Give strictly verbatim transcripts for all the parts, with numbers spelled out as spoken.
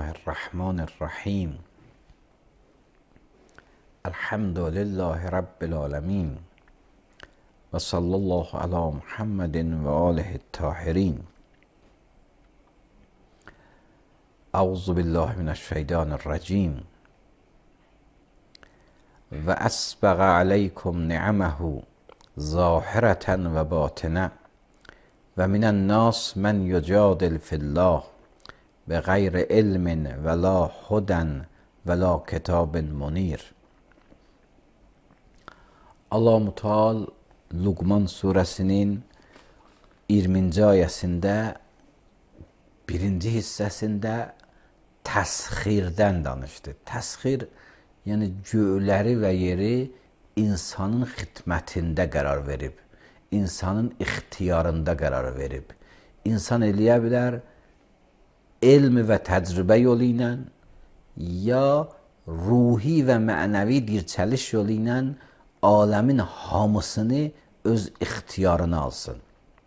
Bismillahirrahmanirrahim. Elhamdülillahi Rabbil alemin. Ve sallallahu ala Muhammedin ve alihi tahirin. Euzu billahi mineşşeytanirracim. Ve esbaga aleykum ni'amehu zahireten ve batine. Ve minen nas men yucadil fillah ve gayri ilmin ve la huden ve la kitabin munir. Allah-u Teala Luqman suresinin iyirminci ayəsində birinci hissəsində təsxirdən danışdı. Təsxir, yəni göyləri və yeri insanın xidmətində qərar verib, insanın ixtiyarında qərar verib. İnsan eləyə bilər, elm və təcrübə yolu ilə ya ruhi və mənəvi dirçəliş yolu ilə aləmin hamısını öz ixtiyarına alsın.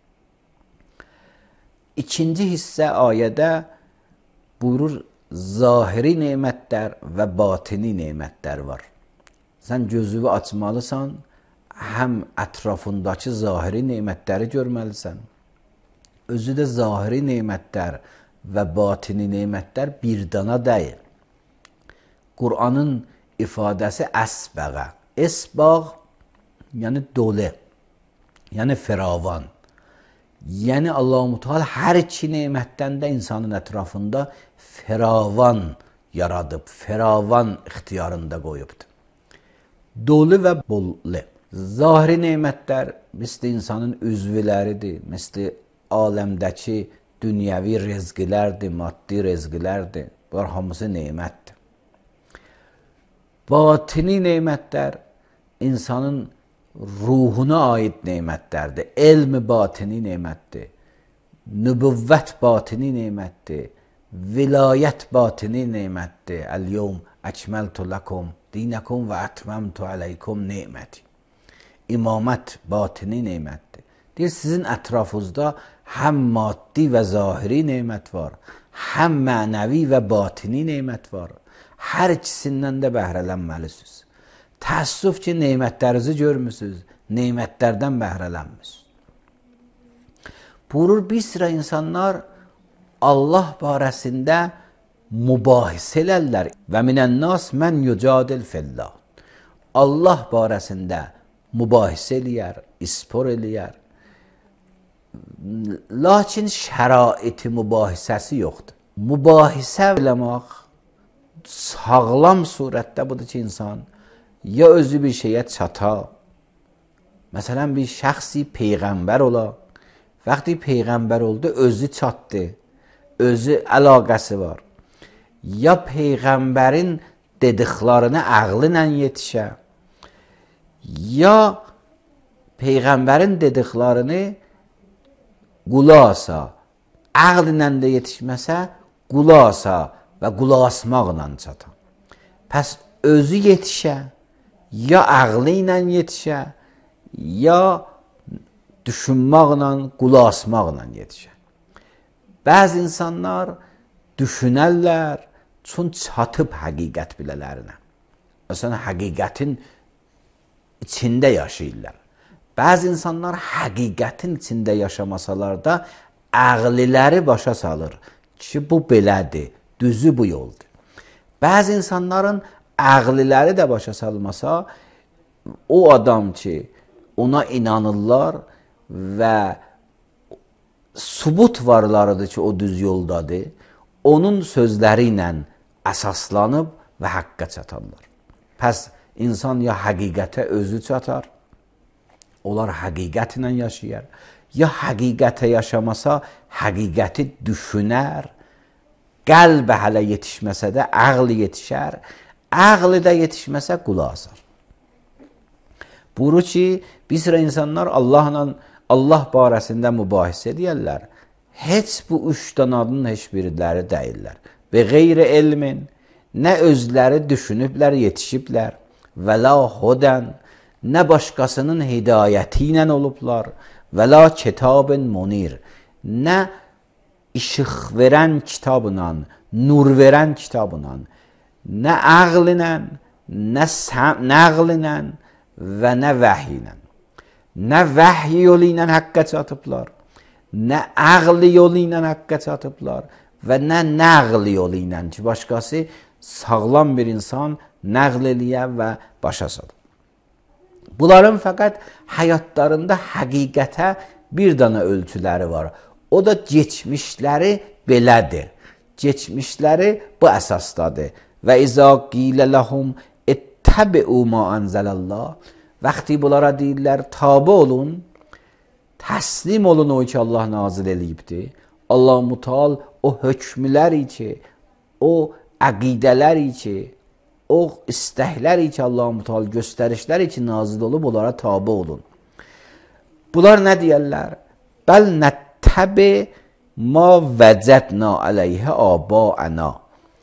İkinci hissə ayədə buyurur, zahiri nemətlər və batini nemətlər var. Sən gözünü açmalısan, həm ətrafındakı zahiri nemətləri görməlisən. Özü də zahiri nemətlər və batini nemətlər bir dana deyil. Qur'anın ifadəsi əsbəğə. Esbağ, yəni dolu, yəni firavan. Yəni Allah-u Teala hər iki nemətdən də insanın ətrafında firavan yaradıb, firavan ixtiyarında qoyubdur. Dolu və bollu. Zahiri nemətlər misli insanın üzvləridir, misli aləmdəki dünyəvi rezqilərdir, maddi rezqilərdir. Bunlar hamısı nemətdir. Batini nemətlər insanın ruhuna aid nemətlərdir. Elmi batini nemətdir. Nübüvvət batini nemətdir. Vilayət batini nemətdir. Əl-yevm əkməltu lakum dinəkum və ətməmtu aleykum neməti. İmamət batini nemətdir. Deyir, sizin ətrafınızda həm maddi və zahiri nemət var, həm mənəvi və batini nemət var. Hər ikisindən də bəhrələnməlisiniz. Təəssüf ki, nemətlərinizi görmüsünüz, nemətlərdən bəhrələnmişsiniz. Buyurur, bir sıra insanlar Allah barəsində mübahisə elərlər. Və minən nas mən yucadil fillah. Allah barəsində mübahisə eləyər, ispor eləyər. Lakin şəraiti mübahisəsi yoxdur. Mübahisə eləmək sağlam surətdə budur ki, insan ya özü bir şeyə çata, məsələn, bir şəxsi peyğəmbər ola, vaxtı peyğəmbər oldu, özü çatdı, özü əlaqəsi var. Ya peyğəmbərin dediklərini ağlı ilə yetişə, ya peyğəmbərin dediklərini qulasa, ağl ilə də yetişməsə, qulasa və qulaq asmaqla çatan. Pəs özü yetişə, ya ağlı ilə yetişə, ya düşünməklə, qulaq asmaqla yetişə. Bəzi insanlar düşünərlər, çün çatıb həqiqət bilələrinə. Məsələn, həqiqətin içində yaşayırlar. Bəzi insanlar həqiqətin içində yaşamasalar da ağliləri başa salır ki, bu belədir. Düzü bu yoldur. Bəzi insanların ağliləri də başa salmasa, o adam ki, ona inanırlar və subut varlarıdır ki, o düz yoldadır, onun sözləri ilə əsaslanıb və haqqa çatarlar. Pəs insan ya həqiqətə özü çatar, onlar həqiqət ilə yaşayar, ya həqiqətə yaşamasa, həqiqəti düşünər, qəlbə hələ yetişməsə də ağlı yetişər, ağlı da yetişməsə qulaq asar. Buyurur ki, bir sıra insanlar Allahla, Allah barəsində mübahisə edərlər. Heç bu üç danadın heç biriləri deyirlər. Və qeyri elmin, nə özləri düşünüblər, yetişiblər, və la hudən, nə başqasının hidayəti ilə olublar, və la kitabın munir, nə işıq verən kitabla, nur verən kitabla, nə ağl ilə, nə nəql ilə və nə vəhy ilə. Nə vəhy yolu ilə haqqa çatıblar, nə ağl yolu ilə haqqa çatıblar və nə nəql yolu ilə ki, başqası sağlam bir insan nəql eləyə və başa salır. Bunların fəqət həyatlarında həqiqətə bir dana ölçüləri var. O da geçmişləri belədir. Geçmişləri bu əsasdadır. Və izə qilə ləhum ittəbi'u ma anzəlallah. Vəqti bunlara deyirlər, tabi olun, təslim olun o ki Allah nazil eləyibdir. Allah mutal o hökmləri ki, o əqidələri ki, o istəkləri ki, Allah mutal göstərişləri ki nazil olub, onlara tabi olun. Bunlar nə deyərlər? Bəl nəttəbi ma vəcədna əleyhə abaəna.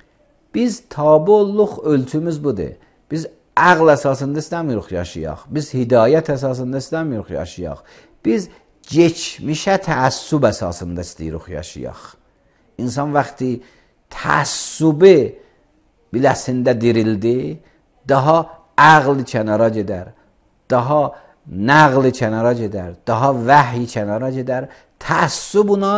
Biz tabi olluq ölçümüz budur. Biz ağl əsasında istəmiyoruz yaşayaq. Biz hidayət əsasında istəmiyoruz yaşayaq. Biz geçmişə təəssüb əsasında istəyirik yaşayaq. İnsan vaxtı təəssübü biləsində dirildi, daha ağl kənara gedər, daha nəql kənara gedər, daha vəhy kənara gedər. Təəssüblə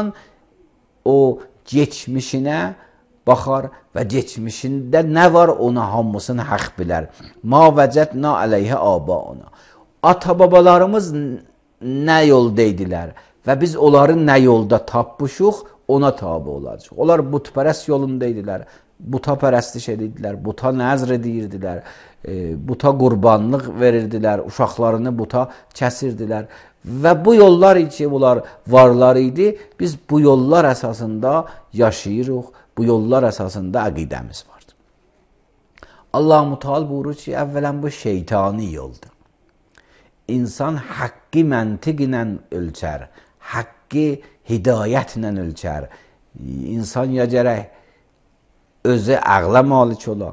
o geçmişinə baxar və geçmişində nə var ona hamısını haqq bilər. Ma vəcədna əleyhə abauna. Ata-babalarımız nə yolda idilər və biz onları nə yolda tapmışıq, ona tabi olacaq. Onlar butpərəst yolunda idilər, buta pərəstiş edirdilər, buta nəzr edirdilər, e, buta qurbanlıq verirdilər, uşaqlarını buta kəsirdilər. Və bu yollar ki, bunlar varlar idi, biz bu yollar əsasında yaşayırıq, bu yollar əsasında əqidəmiz vardır. Allah Muteala buyurur ki, əvvələn bu şeytani yoldur. İnsan haqqı məntiq ilə ölçər, haqqı hidayət ilə ölçər. İnsan ya gərək özü ağla malik ola,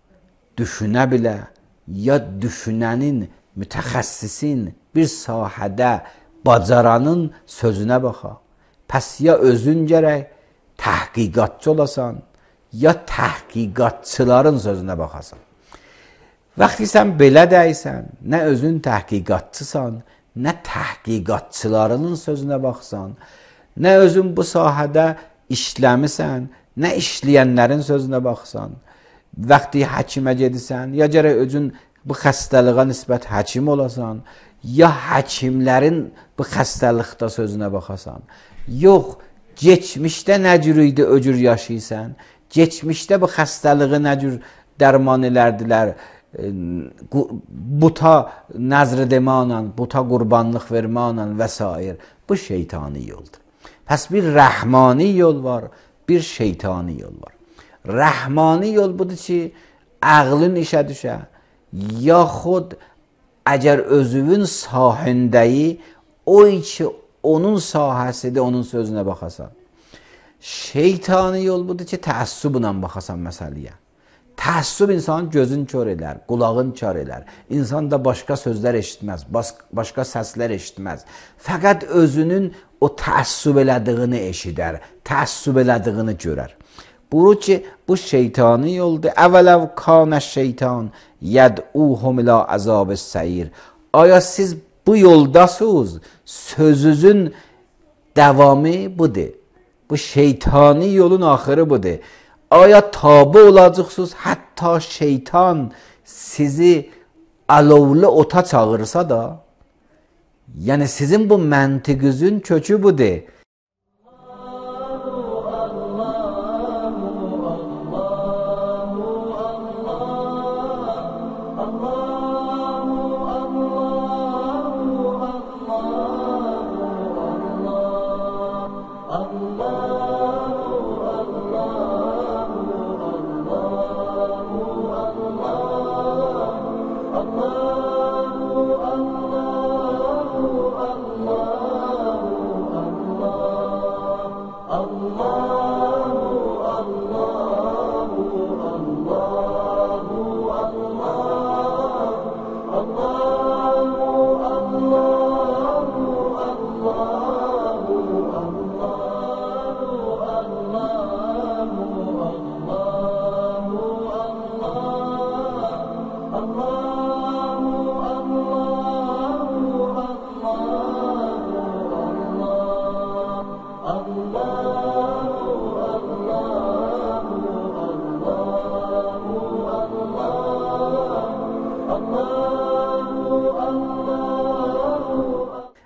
düşünə bilə, ya düşünənin, mütəxəssisin, bir sahədə bacaranın sözünə baxa. Pəs ya özün gərək təhqiqatçı olasan, ya təhqiqatçıların sözünə baxasan. Vaxtı sən belə dəysən, nə özün təhqiqatçısan, nə təhqiqatçılarının sözünə baxsan, nə özün bu sahədə işləmisən, nə işləyənlərin sözünə baxsan, vaxtı həkimə gedirsən, ya gərək özün bu xəstəliğə nisbət həkim olasan, ya həkimlərin bu xəstəlikdə sözünə baxasan. Yox, geçmişdə nə cür idi, o cür yaşayırsan, geçmişdə bu xəstəliği nə cür dərman elərdilər, buta nəzr deməklə, buta qurbanlıq verməklə və s. Bu şeytani yoldur. Pəs bir rəhmani yol var, bir şeytani yol var. Rəhmani yol budur ki, ağlın işə düşə, yaxud əgər özünün sahindəyi, o ki, onun sahəsidir, onun sözünə baxasan. Şeytani yol budur ki, təəssüblə baxasan məsələyə. Təəssüb insanın gözün kör elər, qulağın kör elər. İnsan da başqa sözlər eşitməz, başqa səslər eşitməz. Fəqət özünün o təəssüb elədiyini eşidər, təəssüb elədiyini görər. Buyurur ki, bu şeytani yoldur. Əvvələv kanə şeytan yəd'uhum ilə əzab-ı səir. Aya siz bu yoldasınız, sözünüzün davamı budur. Bu şeytani yolun axırı budur. Aya tabi olacaqsınız, hətta şeytan sizi alovlu ota çağırsa da, yəni sizin bu məntiqinizin kökü budur.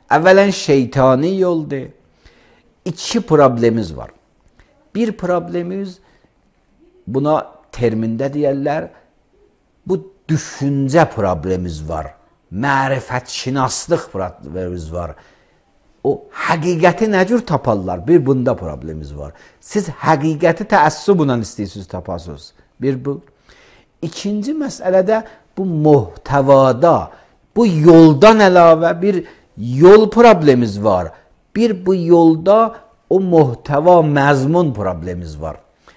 Əvvələn şeytani yoldur. İki problemimiz var. Bir problemimiz, buna termində deyərlər, bu düşüncə problemimiz var. Mərifətşinaslıq problemimiz var. O həqiqəti nə cür taparlar? Bir bunda problemimiz var. Siz həqiqəti təəssüblə istəyirsiniz tapasınız. Bir bu. İkinci məsələdə bu muhtəvada, bu yoldan əlavə bir yol problemimiz var. Bir bu yolda o muhtəva, məzmun problemimiz var.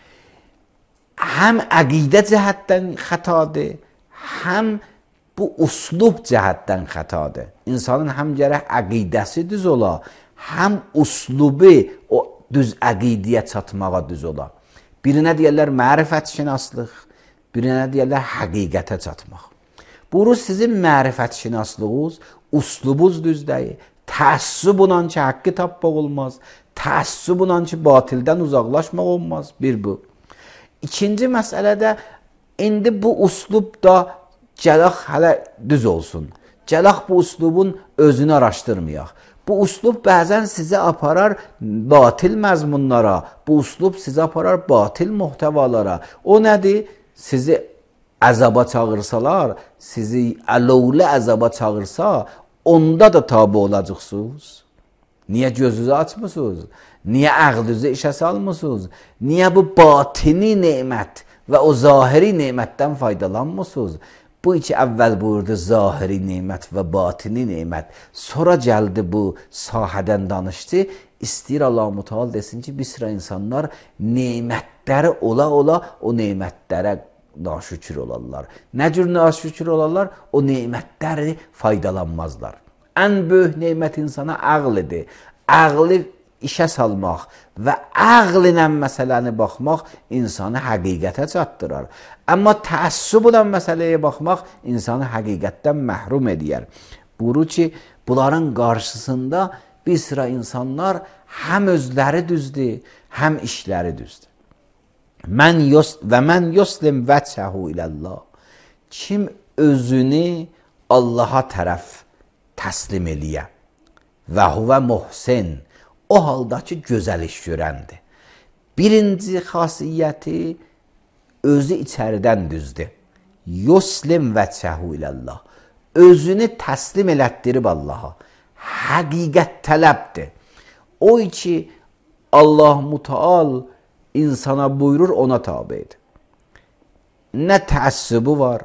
Həm əqidə cəhətdən xətadır, həm bu uslub cəhətdən xətadır. İnsanın həm gərək əqidəsi düz ola, həm uslubu o düz əqidəyə çatmağa düz ola. Birinə deyərlər mərifətşinaslıq, birinə deyərlər həqiqətə çatmaq. Bunu sizin mərifətşinaslığınız, uslubunuz düz deyil. Təəssüblə ki, haqqı tapmaq olmaz. Təəssüblə ki, batildən uzaqlaşmaq olmaz. Bir bu. İkinci məsələdə, indi bu uslub da gələx hələ düz olsun. Gələx bu uslubun özünü araşdırmayaq. Bu uslub bəzən sizi aparar batil məzmunlara. Bu uslub sizi aparar batil muhtəvalara. O nədir? Sizi əzaba çağırsalar, sizi əlovlə əzaba çağırsa, onda da tabi olacaqsınız. Niyə gözünüzü açmısınız? Niyə ağlınızı işə salmısınız? Niyə bu batini nemət və o zahiri nemətdən faydalanmısınız? Bu iki əvvəl buyurdu zahiri nemət və batini nemət. Sonra gəldi bu sahədən danışdı. İstəyir Allah Mütəal desin ki, bir sıra insanlar nemətləri ola ola o nemətlərə naşükür olarlar. Nə cür naşükür olarlar? O nemətləri faydalanmazlar. Ən böyük nemət insana ağlıdır. Ağlı işə salmaq və ağlı ilə məsələni baxmaq insanı həqiqətə çatdırar. Amma təəssüblə məsələyə baxmaq insanı həqiqətdən məhrum edər. Buyurur ki, bunların qarşısında bir sıra insanlar həm özləri düzdür, həm işləri düzdür. Mən yos və mən yoslim vəchəhu iləllah. Kim özünü Allaha tərəf təslim eləyə və huvə muhsin, o halda ki, gözəl iş görəndir. Birinci xasiyyəti özü içəridən düzdür. Yoslim vəchəhu iləllah. Özünü təslim elətdirib Allaha. Həqiqət tələbdir. O ki, Allah Mütəal insana buyurur, ona tabidir. Nə təəssübü var,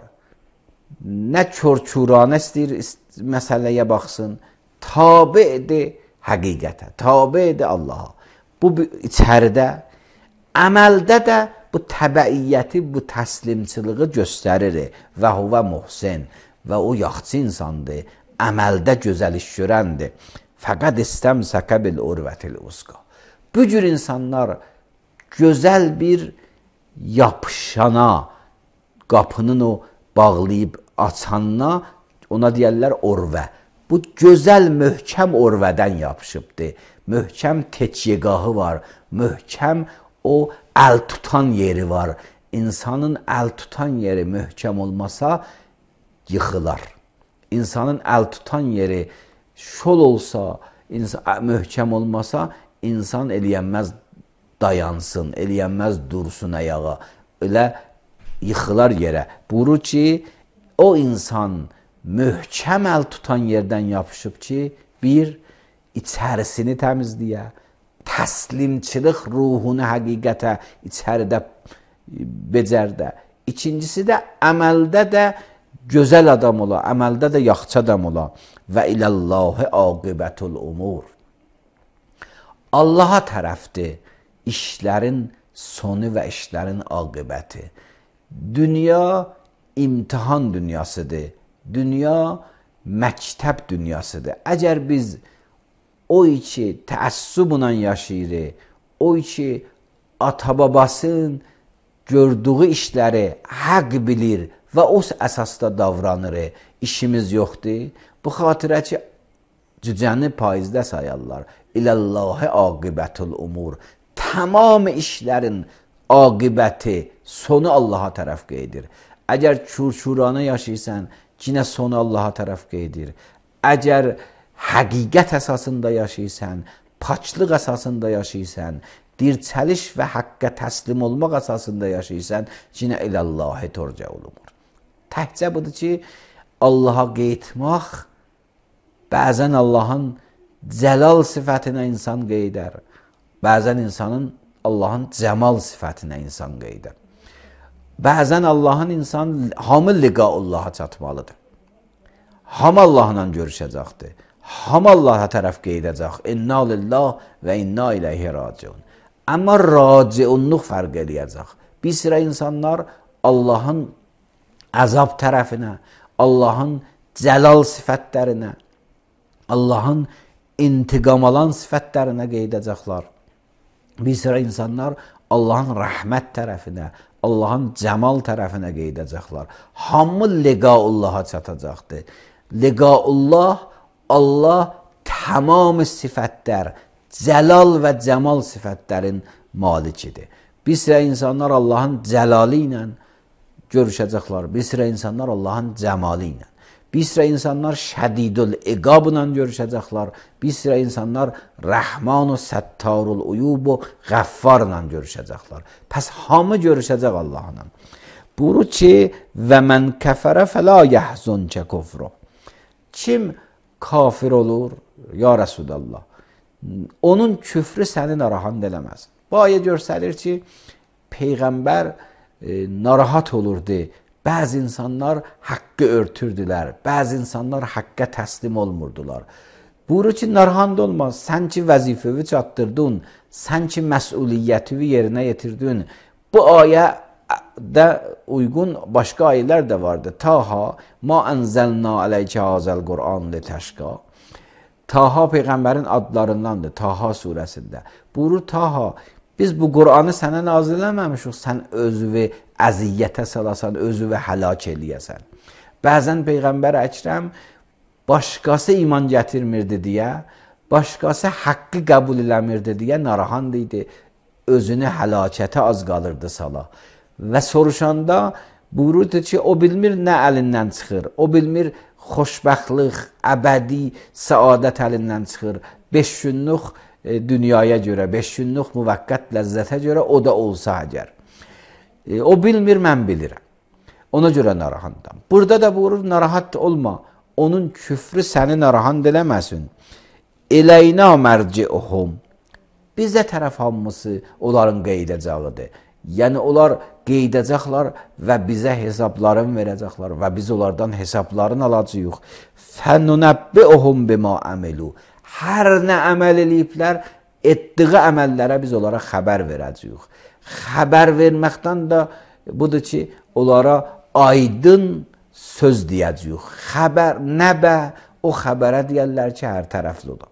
nə kör-küranə istəyir məsələyə baxsın, tabidir həqiqətə, tabidir Allaha. Bu içəridə, əməldə də bu təbəiyyəti, bu təslimçiliği göstərir və huvə muhsin və o yaxçı insandır, əməldə gözəl iş görəndir. Fəqəd istəmsəkə bil urvətil usqa. Bu cür insanlar gözəl bir yapışana, qapının o bağlayıb açanına, ona deyərlər orvə. Bu gözəl, möhkəm orvədən yapışıbdır. Möhkəm tekyegahı var, möhkəm o əl tutan yeri var. İnsanın əl tutan yeri möhkəm olmasa, yıxılar. İnsanın əl tutan yeri şol olsa, möhkəm olmasa, insan eləyənməz dayansın, eləyənməz dursun ayağa, elə yıxılar yerə. Buyurur ki, o insan möhkəm əl tutan yerdən yapışıb ki, bir, içərisini təmizləyə, təslimçilik ruhunu həqiqətə içəridə becərdə. İkincisi də əməldə də gözəl adam ola, əməldə də yaxçı adam ola. Və iləllahi aqibətul umur. Allaha tərəfdir işlərin sonu və işlərin aqibəti. Dünya imtihan dünyasıdır. Dünya məktəb dünyasıdır. Əgər biz o ki təəssüblə yaşayırıq, o ki ata-babasının gördüyü işləri həq bilir və o əsasda davranır, işimiz yoxdur. Bu xatirə ki, cücəni paizdə sayarlar. İləllahi aqibətul umur. Tamam işlərin aqibəti, sonu Allaha tərəf qeydir. Əgər kür-kürana yaşayırsan, yine sonu Allaha tərəf qeydir. Əgər həqiqət əsasında yaşayırsan, paçlıq əsasında yaşayırsan, dirçəliş və haqqa təslim olmaq əsasında yaşayırsan, cinə iləllahi turca olunur. Təhcə budur ki, Allaha qeytmaq, bəzən Allahın cəlal sifətinə insan qeydər, bəzən insanın Allahın cəmal sifətinə insan qeydər. Bəzən Allahın insan hamı liqaullaha çatmalıdır. Hamı Allahla görüşəcəkdir. Hamı Allaha tərəf qeydəcək. İnna lillah və inna iləyhi raciun. Amma raciunluq fərq eləyəcək. Bir sıra insanlar Allahın əzab tərəfinə, Allahın cəlal sifətlərinə, Allahın intiqam alan sifətlərinə qeydəcəklər. Bir sıra insanlar Allahın rəhmət tərəfinə, Allahın cəmal tərəfinə qeydəcəklər. Hamı liqaullaha çatacaqdır. Liqaullah, Allah tamam sifətlər, cəlal və cəmal sifətlərin malikidir. Bir sıra insanlar Allahın cəlalı ilə görüşəcəklər. Bir sıra insanlar Allahın cəmalı ilə. Bir sıra insanlar şədidül iqabla görüşəcəklər. Bir sıra insanlar Rəhman-ı Səttarul Uyub-u Qəffarla görüşəcəklər. Pəs hamı görüşəcək Allahla. Buyurur ki, və mən kəfərə fəla yəhzunkə kufru. Kim kafir olur? Ya Rəsulullah. Onun küfrü səni narahat eləməz. Bu ayə göstərir ki, Peyğəmbər e, narahat olurdu. Bəzi insanlar haqqı örtürdülər. Bəzi insanlar haqqa təslim olmurdular. Buyurur ki, narahat olmaz. Sən ki vəzifəvi çatdırdın, sən ki məsuliyyətivi yerinə yetirdin. Bu ayədə uyğun başqa ayələr də vardı. Taha, ma ənzəlna ələykə hazəl Qur'an li təşqa. Taha Peyğəmbərin adlarındandır, Taha surəsində. Buyurur, Taha, biz bu Qur'anı sənə nazil eləməmişik, sən özünü əziyyətə salasan, özünü həlak eləyəsən. Bəzən Peyğəmbər Əkrəm başqası iman gətirmirdi deyə, başqası haqqı qəbul eləmirdi deyə narahat idi, özünü həlakətə az qalırdı sala. Və soruşanda buyururdu ki, o bilmir nə əlindən çıxır, o bilmir xoşbəxtlik, əbədi, səadət əlindən çıxır, beş günlük e, dünyaya görə, beş günlük müvəqqət ləzzətə görə o da olsa əgər. E, o bilmir, mən bilirəm. Ona görə narahatdam. Burada da buyurur, narahat olma, onun küfrü səni narahat eləməsin. Eləynə mərciuhum. Bizə tərəf hamısı onların qeydəcəqidir. Yəni, onlar qeydəcəklər və bizə hesablarını verəcəklər və biz onlardan hesablarını alacağıq. Fənunəbbi'uhum bima əmilu. Hər nə əməl eləyiblər, etdiği əməllərə biz onlara xəbər verəcəyik. Xəbər verməkdən də budur ki, onlara aydın söz deyəcəyik. Xəbər, nəbə, o xəbərə deyərlər ki, hər tərəflidir.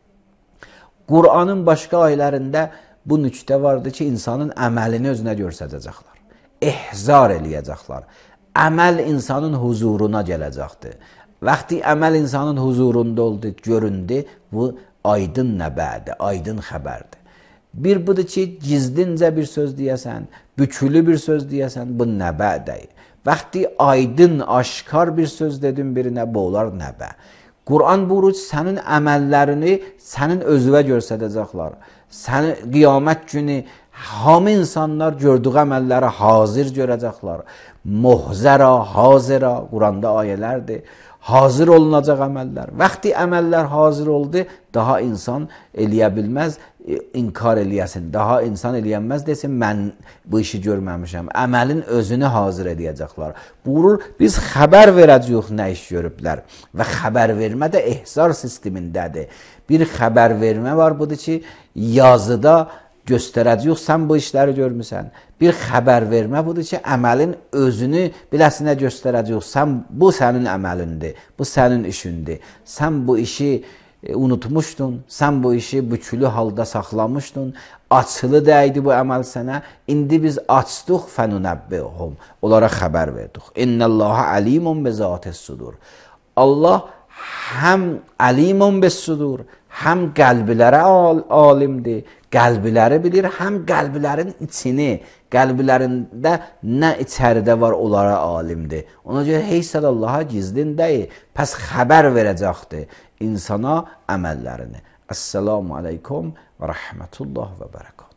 Qur'anın başqa ayələrində bu nüktə vardır ki, insanın əməlini özünə göstərəcəklər. İhzar eləyəcəklər. Əməl insanın huzuruna gələcəkdir. Vaxtı əməl insanın huzurunda oldu, göründü, bu aydın nəbədir, aydın xəbərdir. Bir budur ki, gizlincə bir söz deyəsən, bükülü bir söz deyəsən, bu nəbədir. Vaxtı aydın, aşkar bir söz dedin birinə, bu olar nəbə. Qur'an buyurur, sənin əməllərini sənin özünə göstərəcəklər. Səni qiyamət günü hamı insanlar gördüğü əməlləri hazır görəcəklər. Muhzərə, hazirə, Quranda ayələrdir. Hazır olunacaq əməllər. Vaxtı əməllər hazır oldu, daha insan eləyə bilməz, inkar eləyəsin. Daha insan eləyənməz desin, mən bu işi görməmişəm. Əməlin özünü hazır eləyəcəklər. Buyurur, biz xəbər verəcəyik nə iş görüblər. Və xəbər vermə də ihzar sistemindədir. Bir xəbər vermə var, budur ki, yazıda göstərəcəyik, sən bu işləri görmüsən. Bir xəbər vermə budur ki, əməlin özünü biləsinə göstərəcəyik. Sən, bu sənin əməlindir, bu sənin işindir. Sən bu işi e, unutmuşdun, sən bu işi bükülü halda saxlamışdun, açılı dəydi bu əməl sənə. İndi biz açdıq, fənunəbbihum, onlara xəbər verdik. İnnəllaha əlimun bi zətis sudur. Allah həm əlimun bis sudur, həm qəlbilərə al alimdir, qəlbiləri bilir, həm qəlbilərin içini, qəlbilərində nə içəridə var, onlara alimdir. Ona görə heysəl Allaha gizlin deyil, pəs xəbər verəcəkdir. insana əməllərini. Əssalamu aleykum və rəhmətullah və bərəkət.